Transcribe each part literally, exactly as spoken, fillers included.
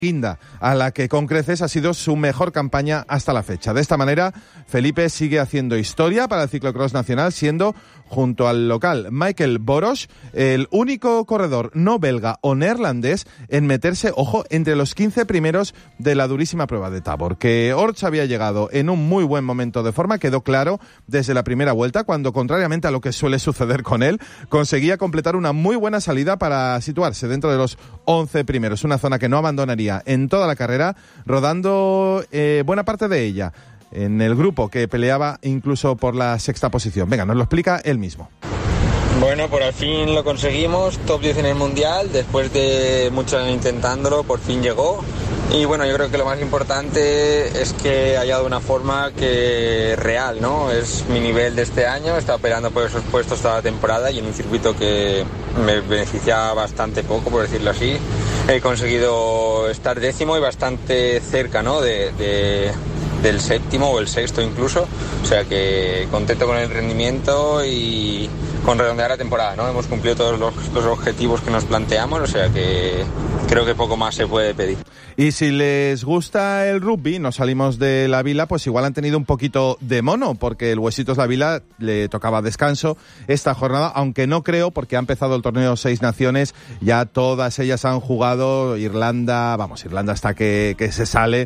Guinda, a la que con creces ha sido su mejor campaña hasta la fecha. De esta manera, Felipe sigue haciendo historia para el ciclocross nacional, siendo, junto al local Michael Boros, el único corredor no belga o neerlandés en meterse, ojo, entre los quince primeros de la durísima prueba de Tabor. Que Orts había llegado en un muy buen momento de forma quedó claro desde la primera vuelta, cuando, contrariamente a lo que suele suceder con él, conseguía completar una muy buena salida para situarse dentro de los once primeros, una zona que no abandonaría en toda la carrera, rodando eh, buena parte de ella en el grupo que peleaba incluso por la sexta posición. Venga, nos lo explica él mismo. Bueno, por al fin lo conseguimos, top diez en el Mundial, después de muchos años intentándolo, por fin llegó. Y bueno, yo creo que lo más importante es que haya de una forma que real, ¿no? Es mi nivel de este año, he estado peleando por esos puestos toda la temporada y en un circuito que me beneficia bastante poco, por decirlo así. He conseguido estar décimo y bastante cerca, ¿no? de, de, del séptimo o el sexto incluso. O sea que contento con el rendimiento y con redondear la temporada, ¿no? Hemos cumplido todos los, los objetivos que nos planteamos, o sea que creo que poco más se puede pedir. Y si les gusta el rugby, no salimos de la Vila, pues igual han tenido un poquito de mono, porque el Huesitos La Vila le tocaba descanso esta jornada, aunque no creo, porque ha empezado el torneo Seis Naciones, ya todas ellas han jugado. Irlanda, vamos, Irlanda hasta que, que se sale,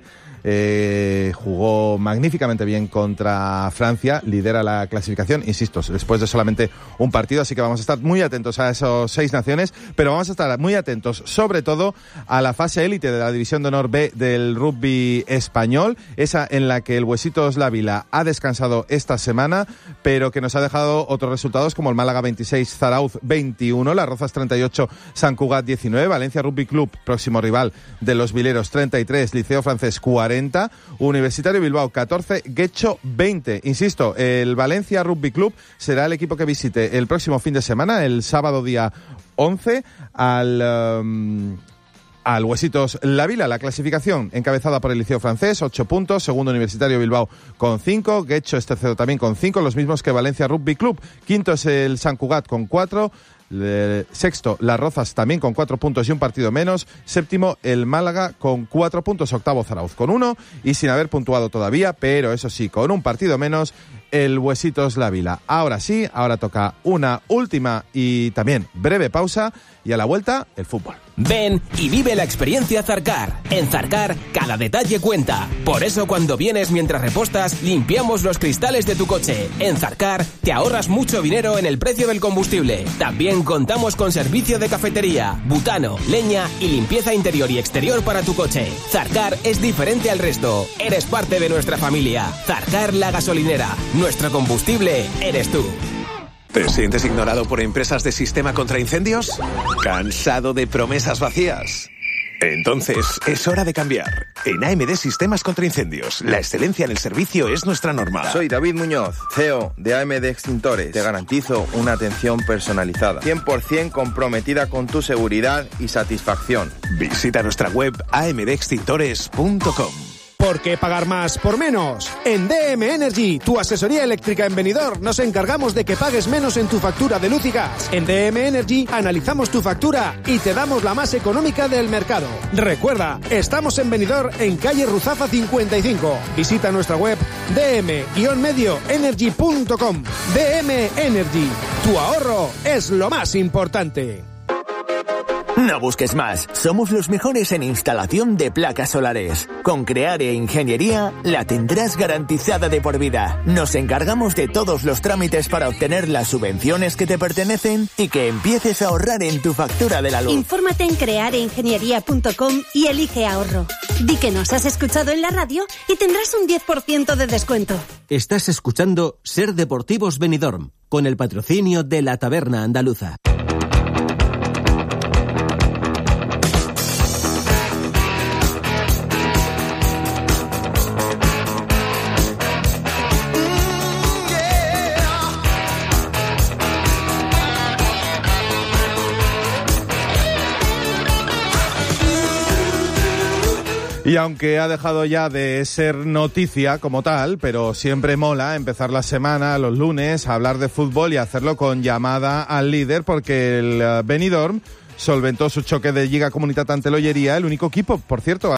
eh, jugó magníficamente bien contra Francia, lidera la clasificación, insisto, después de solamente un partido, así que vamos a estar muy atentos a esos Seis Naciones, pero vamos a estar muy atentos sobre todo a la fase élite de la División de Honor B del rugby español, esa en la que el Huesitos La Vila ha descansado esta semana, pero que nos ha dejado otros resultados como el Málaga veintiséis, Zarauz veintiuno, Las Rozas treinta y ocho, Sant Cugat diecinueve, Valencia Rugby Club, próximo rival de los Vileros, treinta y tres, Liceo Francés cuarenta, Universitario Bilbao catorce, Guecho veinte. Insisto, el Valencia Rugby Club será el equipo que visite el próximo fin de semana, el sábado día once, al... Um, al Huesitos La Vila. La clasificación encabezada por el Liceo Francés, ocho puntos, segundo Universitario Bilbao con cinco, Guecho es tercero también con cinco, los mismos que Valencia Rugby Club, quinto es el Sant Cugat con cuatro, Le, sexto, Las Rozas también con cuatro puntos y un partido menos, séptimo, el Málaga con cuatro puntos, octavo Zarauz con uno y sin haber puntuado todavía, pero eso sí, con un partido menos, el Huesitos La Vila. Ahora sí, ahora toca una última y también breve pausa y a la vuelta, el fútbol. Ven y vive la experiencia Zarcar. En Zarcar, cada detalle cuenta. Por eso cuando vienes mientras repostas, limpiamos los cristales de tu coche. En Zarcar, te ahorras mucho dinero en el precio del combustible. También contamos con servicio de cafetería, butano, leña y limpieza interior y exterior para tu coche. Zarcar es diferente al resto. Eres parte de nuestra familia. Zarcar la gasolinera. Nuestro combustible eres tú. ¿Te sientes ignorado por empresas de sistema contra incendios? ¿Cansado de promesas vacías? Entonces, es hora de cambiar. En A M D Sistemas contra Incendios, la excelencia en el servicio es nuestra norma. Soy David Muñoz, C E O de A M D Extintores. Te garantizo una atención personalizada, cien por ciento comprometida con tu seguridad y satisfacción. Visita nuestra web a m d extintores punto com. ¿Por qué pagar más por menos? En D M Energy, tu asesoría eléctrica en Benidorm, nos encargamos de que pagues menos en tu factura de luz y gas. En D M Energy analizamos tu factura y te damos la más económica del mercado. Recuerda, estamos en Benidorm, en calle Ruzafa cincuenta y cinco. Visita nuestra web d m medio energy punto com. D M Energy, tu ahorro es lo más importante. No busques más, somos los mejores en instalación de placas solares. Con Creare Ingeniería la tendrás garantizada de por vida. Nos encargamos de todos los trámites para obtener las subvenciones que te pertenecen y que empieces a ahorrar en tu factura de la luz. Infórmate en creare ingeniería punto com y elige ahorro. Di que nos has escuchado en la radio y tendrás un diez por ciento de descuento. Estás escuchando Ser Deportivos Benidorm, con el patrocinio de la Taberna Andaluza. Y aunque ha dejado ya de ser noticia como tal, pero siempre mola empezar la semana, los lunes, a hablar de fútbol y hacerlo con llamada al líder, porque el Benidorm solventó su choque de Lliga Comunitat ante l'Olleria, el único equipo, por cierto,